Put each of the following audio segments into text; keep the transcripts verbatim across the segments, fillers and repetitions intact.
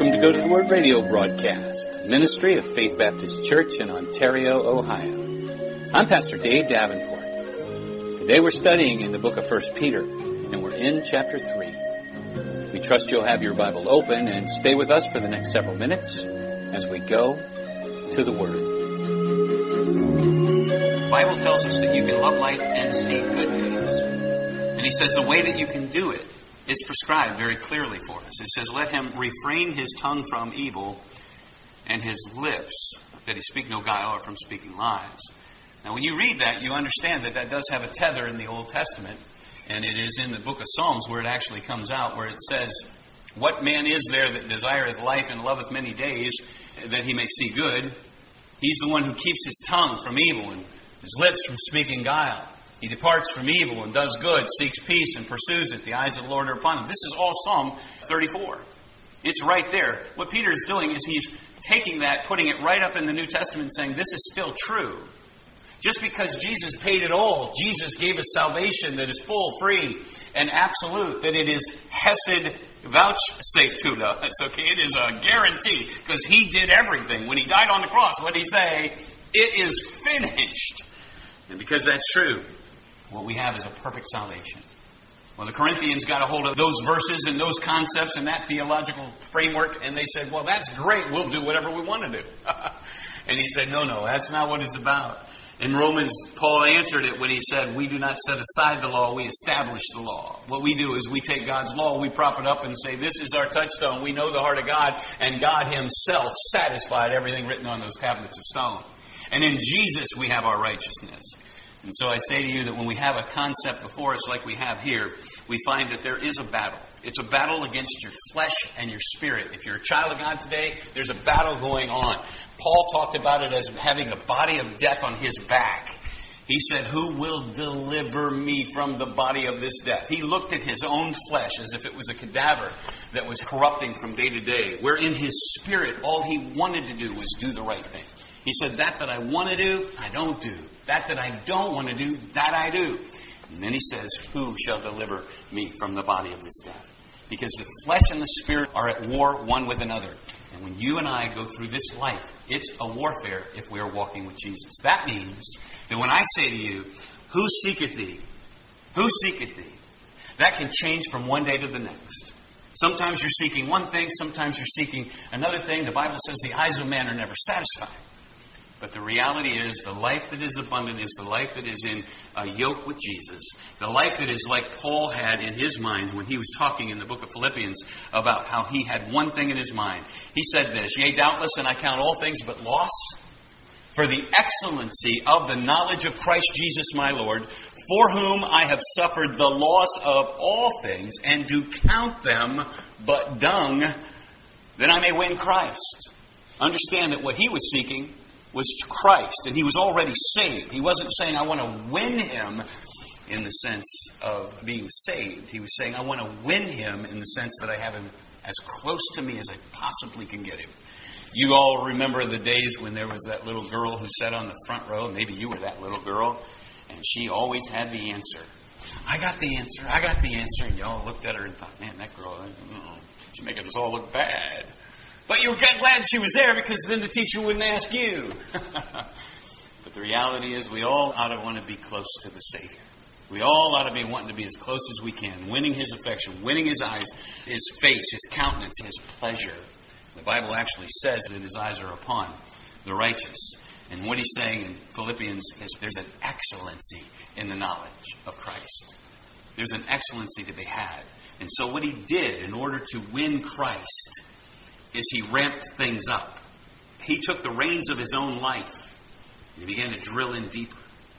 Welcome to Go to the Word radio broadcast, ministry of Faith Baptist Church in Ontario, Ohio. I'm Pastor Dave Davenport. Today we're studying in the book of First Peter, and we're in chapter three. We trust you'll have your Bible open and stay with us for the next several minutes as we go to the Word. The Bible tells us that you can love life and see good days. And he says the way that you can do it is prescribed very clearly for us. It says, let him refrain his tongue from evil and his lips, that he speak no guile or from speaking lies. Now, when you read that, you understand that that does have a tether in the Old Testament, and it is in the book of Psalms where it actually comes out, where it says, what man is there that desireth life and loveth many days, that he may see good? He's the one who keeps his tongue from evil and his lips from speaking guile. He departs from evil and does good, seeks peace and pursues it. The eyes of the Lord are upon him. This is all Psalm thirty-four. It's right there. What Peter is doing is he's taking that, putting it right up in the New Testament, saying this is still true. Just because Jesus paid it all, Jesus gave us salvation that is full, free, and absolute, that it is hesed vouchsafed to us. Okay, it is a guarantee, because he did everything. When he died on the cross, what did he say? It is finished. And because that's true, what we have is a perfect salvation. Well, the Corinthians got a hold of those verses and those concepts and that theological framework, and they said, well, that's great. We'll do whatever we want to do. And he said, no, no, that's not what it's about. In Romans, Paul answered it when he said, we do not set aside the law, we establish the law. What we do is we take God's law, we prop it up and say, this is our touchstone. We know the heart of God, and God himself satisfied everything written on those tablets of stone. And in Jesus we have our righteousness. And so I say to you that when we have a concept before us like we have here, we find that there is a battle. It's a battle against your flesh and your spirit. If you're a child of God today, there's a battle going on. Paul talked about it as having the body of death on his back. He said, who will deliver me from the body of this death? He looked at his own flesh as if it was a cadaver that was corrupting from day to day, where in his spirit all he wanted to do was do the right thing. He said, that that I want to do, I don't do. That that I don't want to do, that I do. And then he says, who shall deliver me from the body of this death? Because the flesh and the spirit are at war one with another. And when you and I go through this life, it's a warfare if we are walking with Jesus. That means that when I say to you, who seeketh thee? Who seeketh thee? That can change from one day to the next. Sometimes you're seeking one thing, sometimes you're seeking another thing. The Bible says the eyes of man are never satisfied. But the reality is the life that is abundant is the life that is in a yoke with Jesus. The life that is like Paul had in his mind when he was talking in the book of Philippians about how he had one thing in his mind. He said this, yea, doubtless, and I count all things but loss for the excellency of the knowledge of Christ Jesus my Lord, for whom I have suffered the loss of all things, and do count them but dung, that I may win Christ. Understand that what he was seeking was Christ, and he was already saved. He wasn't saying, I want to win him in the sense of being saved. He was saying, I want to win him in the sense that I have him as close to me as I possibly can get him. You all remember the days when there was that little girl who sat on the front row. Maybe you were that little girl, and she always had the answer. I got the answer, I got the answer. And y'all looked at her and thought, man, that girl, she's making us all look bad. But you were glad she was there because then the teacher wouldn't ask you. But the reality is we all ought to want to be close to the Savior. We all ought to be wanting to be as close as we can, winning his affection, winning his eyes, his face, his countenance, his pleasure. The Bible actually says that his eyes are upon the righteous. And what he's saying in Philippians is there's an excellency in the knowledge of Christ. There's an excellency to be had. And so what he did in order to win Christ is he ramped things up. He took the reins of his own life and he began to drill in deeper.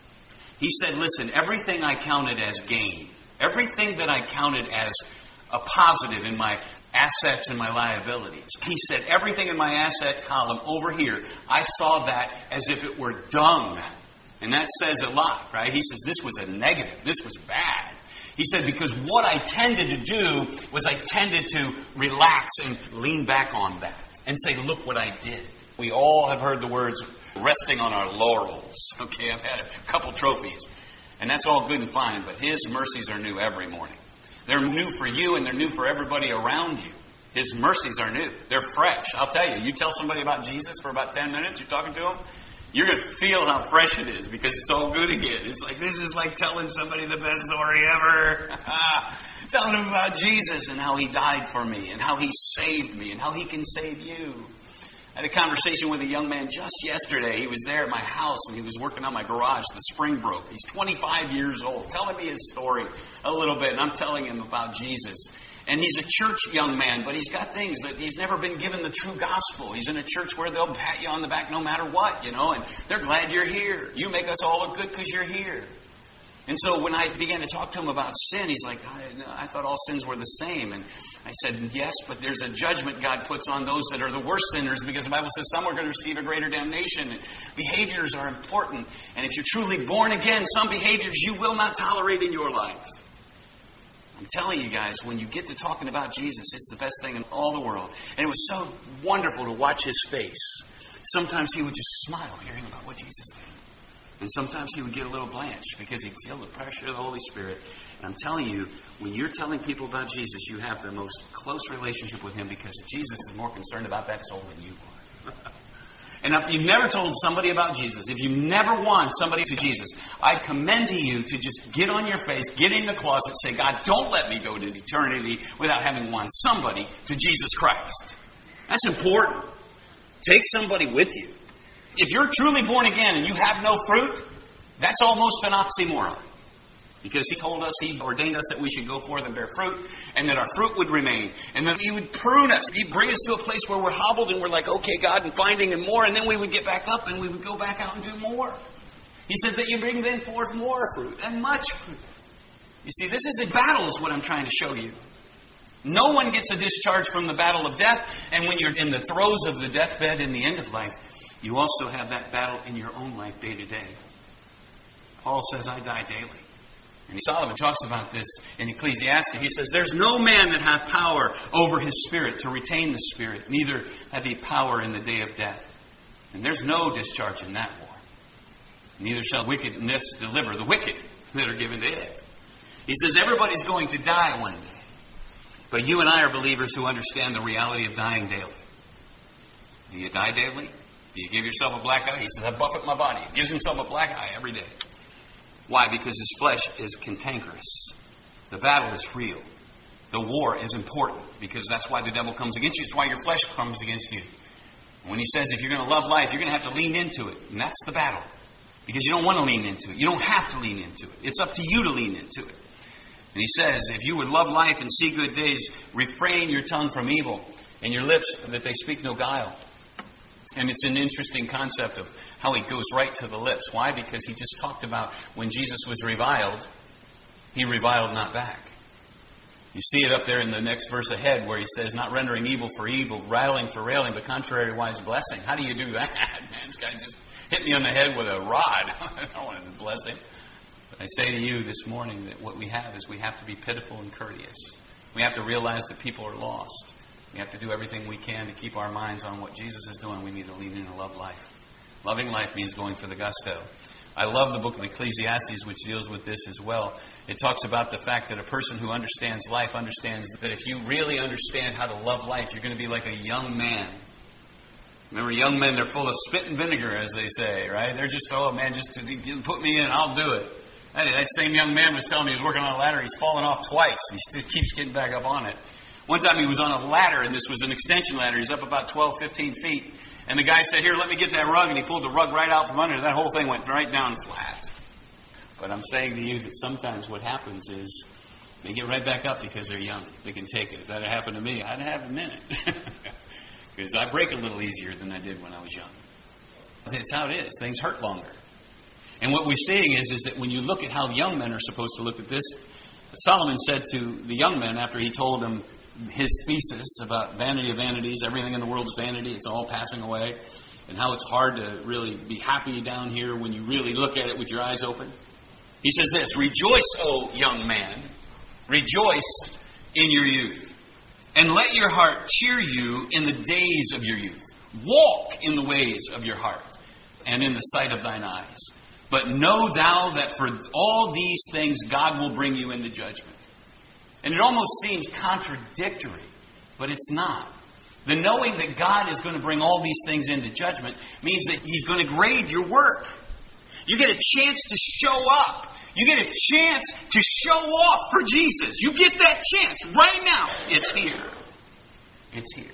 He said, listen, everything I counted as gain, everything that I counted as a positive in my assets and my liabilities, he said, everything in my asset column over here, I saw that as if it were dung. And that says a lot, right? He says, this was a negative. This was bad. He said, because what I tended to do was I tended to relax and lean back on that and say, look what I did. We all have heard the words resting on our laurels. Okay, I've had a couple trophies. And that's all good and fine, but his mercies are new every morning. They're new for you and they're new for everybody around you. His mercies are new. They're fresh. I'll tell you, you tell somebody about Jesus for about ten minutes, you're talking to them, you're going to feel how fresh it is because it's all good again. It's like, this is like telling somebody the best story ever. Telling them about Jesus and how He died for me and how He saved me and how He can save you. I had a conversation with a young man just yesterday. He was there at my house and he was working on my garage. The spring broke. He's twenty-five years old, telling me his story a little bit, and I'm telling him about Jesus. And he's a church young man, but he's got things that he's never been given the true gospel. He's in a church where they'll pat you on the back no matter what, you know, and they're glad you're here. You make us all look good because you're here. And so when I began to talk to him about sin, he's like, I, I thought all sins were the same. And I said, yes, but there's a judgment God puts on those that are the worst sinners because the Bible says some are going to receive a greater damnation. And behaviors are important. And if you're truly born again, some behaviors you will not tolerate in your life. I'm telling you guys, when you get to talking about Jesus, it's the best thing in all the world. And it was so wonderful to watch his face. Sometimes he would just smile hearing about what Jesus did. And sometimes he would get a little blanched because he'd feel the pressure of the Holy Spirit. And I'm telling you, when you're telling people about Jesus, you have the most close relationship with Him because Jesus is more concerned about that soul than you are. And if you've never told somebody about Jesus, if you never won somebody to Jesus, I commend to you to just get on your face, get in the closet, say, God, don't let me go to eternity without having won somebody to Jesus Christ. That's important. Take somebody with you. If you're truly born again and you have no fruit, that's almost an oxymoron. Because He told us, He ordained us that we should go forth and bear fruit, and that our fruit would remain. And that He would prune us. He'd bring us to a place where we're hobbled and we're like, okay, God, and finding Him more. And then we would get back up and we would go back out and do more. He said that you bring then forth more fruit and much fruit. You see, this is a battle is what I'm trying to show you. No one gets a discharge from the battle of death. And when you're in the throes of the deathbed in the end of life, you also have that battle in your own life day to day. Paul says, I die daily. And Solomon talks about this in Ecclesiastes. He says, there's no man that hath power over his spirit to retain the spirit, neither hath he power in the day of death. And there's no discharge in that war. Neither shall wickedness deliver the wicked that are given to it. He says, everybody's going to die one day. But you and I are believers who understand the reality of dying daily. Do you die daily? Do you give yourself a black eye? He says, I buffet my body. He gives himself a black eye every day. Why? Because his flesh is cantankerous. The battle is real. The war is important because that's why the devil comes against you. It's why your flesh comes against you. When he says if you're going to love life, you're going to have to lean into it. And that's the battle. Because you don't want to lean into it. You don't have to lean into it. It's up to you to lean into it. And he says, if you would love life and see good days, refrain your tongue from evil and your lips that they speak no guile. And it's an interesting concept of how he goes right to the lips. Why? Because he just talked about when Jesus was reviled, he reviled not back. You see it up there in the next verse ahead where he says, not rendering evil for evil, railing for railing, but contrariwise blessing. How do you do that? Man, this guy just hit me on the head with a rod. I don't want to bless him. But I say to you this morning that what we have is we have to be pitiful and courteous. We have to realize that people are lost. We have to do everything we can to keep our minds on what Jesus is doing. We need to lean in and love life. Loving life means going for the gusto. I love the book of Ecclesiastes, which deals with this as well. It talks about the fact that a person who understands life understands that if you really understand how to love life, you're going to be like a young man. Remember, young men, they're full of spit and vinegar, as they say, right? They're just, oh, man, just to put me in, I'll do it. That same young man was telling me he was working on a ladder. He's fallen off twice. He still keeps getting back up on it. One time he was on a ladder, and this was an extension ladder. He's up about twelve, fifteen feet. And the guy said, here, let me get that rug. And he pulled the rug right out from under. And that whole thing went right down flat. But I'm saying to you that sometimes what happens is they get right back up because they're young. They can take it. If that had happened to me, I'd have a minute. Because I break a little easier than I did when I was young. That's how it is. Things hurt longer. And what we're seeing is, is that when you look at how young men are supposed to look at this, Solomon said to the young men after he told them his thesis about vanity of vanities, everything in the world's vanity, it's all passing away, and how it's hard to really be happy down here when you really look at it with your eyes open. He says this, rejoice, O young man, rejoice in your youth, and let your heart cheer you in the days of your youth. Walk in the ways of your heart, and in the sight of thine eyes. But know thou that for all these things God will bring you into judgment. And it almost seems contradictory but it's not. The knowing that God is going to bring all these things into judgment means that He's going to grade your work. You get a chance to show up. You get a chance to show off for Jesus. You get that chance right now. It's here. It's here.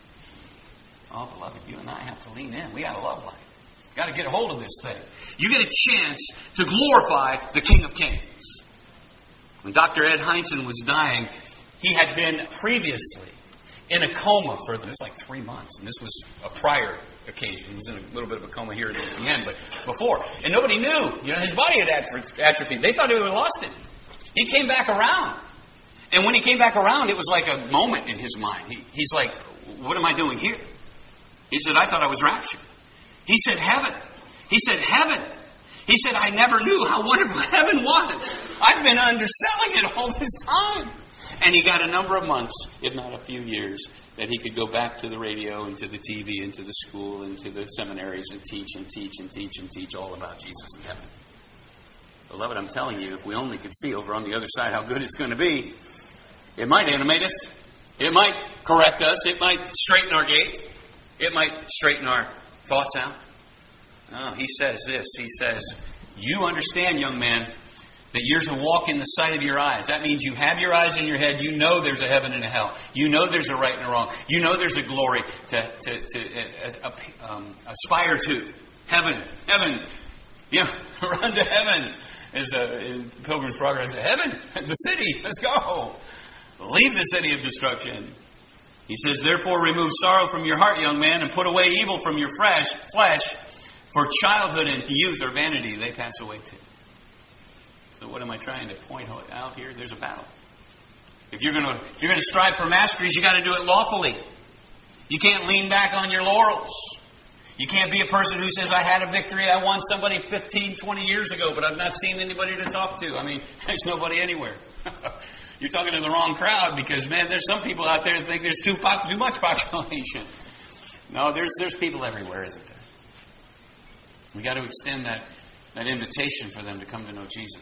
Oh, beloved, you and I have to lean in. We got a love life. Got to get a hold of this thing. You get a chance to glorify the King of Kings. When Doctor Ed Heinzen was dying, he had been previously in a coma for, it was like three months. And this was a prior occasion. He was in a little bit of a coma here at the end, but before. And nobody knew. You know, his body had atrophied. They thought he would have lost it. He came back around. And when he came back around, it was like a moment in his mind. He, he's like, what am I doing here? He said, I thought I was raptured. He said, heaven. He said, heaven. He said, I never knew how wonderful heaven was. I've been underselling it all this time. And he got a number of months, if not a few years, that he could go back to the radio and to the T V and to the school and to the seminaries and teach and teach and teach and teach all about Jesus in heaven. Beloved, I'm telling you, if we only could see over on the other side how good it's going to be, it might animate us. It might correct us. It might straighten our gait. It might straighten our thoughts out. No, he says this. He says, you understand, young man, that you're to walk in the sight of your eyes. That means you have your eyes in your head. You know there's a heaven and a hell. You know there's a right and a wrong. You know there's a glory to, to, to uh, um, aspire to. Heaven. Heaven. You know, run to heaven. Is a Pilgrim's Progress. Heaven. The city. Let's go. Leave the city of destruction. He says, therefore remove sorrow from your heart, young man, and put away evil from your flesh, flesh, for childhood and youth are vanity. They pass away too. So what am I trying to point out here? There's a battle. If you're going to if you're going to strive for masteries, you got to do it lawfully. You can't lean back on your laurels. You can't be a person who says, I had a victory, I won somebody fifteen, twenty years ago, but I've not seen anybody to talk to. I mean, there's nobody anywhere. You're talking to the wrong crowd because, man, there's some people out there that think there's too, pop, too much population. No, there's there's people everywhere, isn't there? We got to extend that, that invitation for them to come to know Jesus.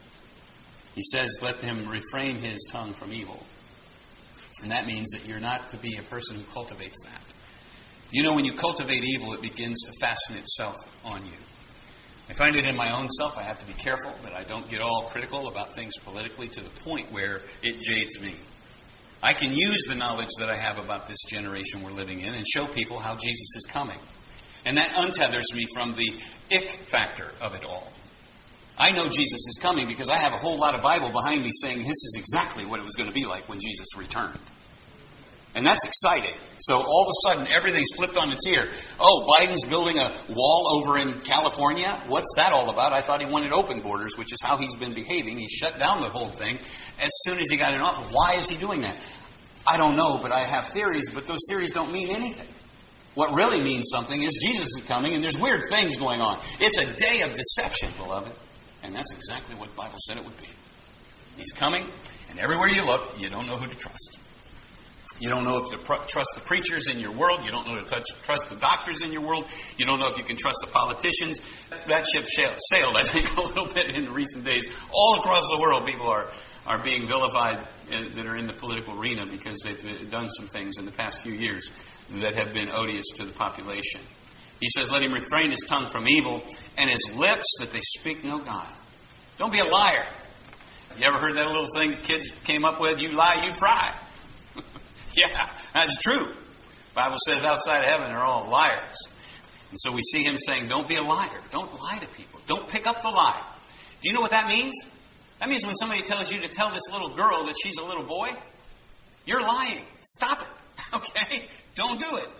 He says, let him refrain his tongue from evil. And that means that you're not to be a person who cultivates that. You know, when you cultivate evil, it begins to fasten itself on you. I find it in my own self. I have to be careful that I don't get all critical about things politically to the point where it jades me. I can use the knowledge that I have about this generation we're living in and show people how Jesus is coming. And that untethers me from the ick factor of it all. I know Jesus is coming because I have a whole lot of Bible behind me saying this is exactly what it was going to be like when Jesus returned. And that's exciting. So all of a sudden, everything's flipped on its ear. Oh, Biden's building a wall over in California? What's that all about? I thought he wanted open borders, which is how he's been behaving. He shut down the whole thing as soon as he got in office. Why is he doing that? I don't know, but I have theories, but those theories don't mean anything. What really means something is Jesus is coming, and there's weird things going on. It's a day of deception, beloved. And that's exactly what the Bible said it would be. He's coming, and everywhere you look, you don't know who to trust. You don't know if to pr- trust the preachers in your world. You don't know if to touch, trust the doctors in your world. You don't know if you can trust the politicians. That ship sailed, I think, a little bit in recent days. All across the world, people are, are being vilified uh, that are in the political arena because they've done some things in the past few years that have been odious to the population. He says, let him refrain his tongue from evil and his lips that they speak no guile. Don't be a liar. You ever heard that little thing kids came up with? You lie, you fry. Yeah, that's true. The Bible says outside of heaven they're all liars. And so we see him saying, don't be a liar. Don't lie to people. Don't pick up the lie. Do you know what that means? That means when somebody tells you to tell this little girl that she's a little boy, you're lying. Stop it. Okay? Don't do it.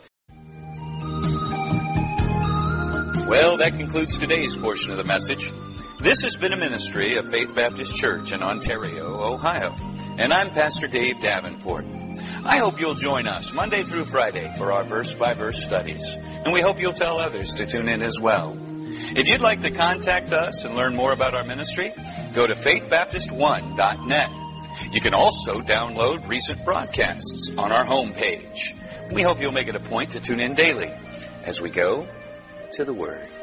Well, that concludes today's portion of the message. This has been a ministry of Faith Baptist Church in Ontario, Ohio. And I'm Pastor Dave Davenport. I hope you'll join us Monday through Friday for our verse-by-verse studies. And we hope you'll tell others to tune in as well. If you'd like to contact us and learn more about our ministry, go to faith baptist one dot net. You can also download recent broadcasts on our homepage. We hope you'll make it a point to tune in daily as we go to the Word.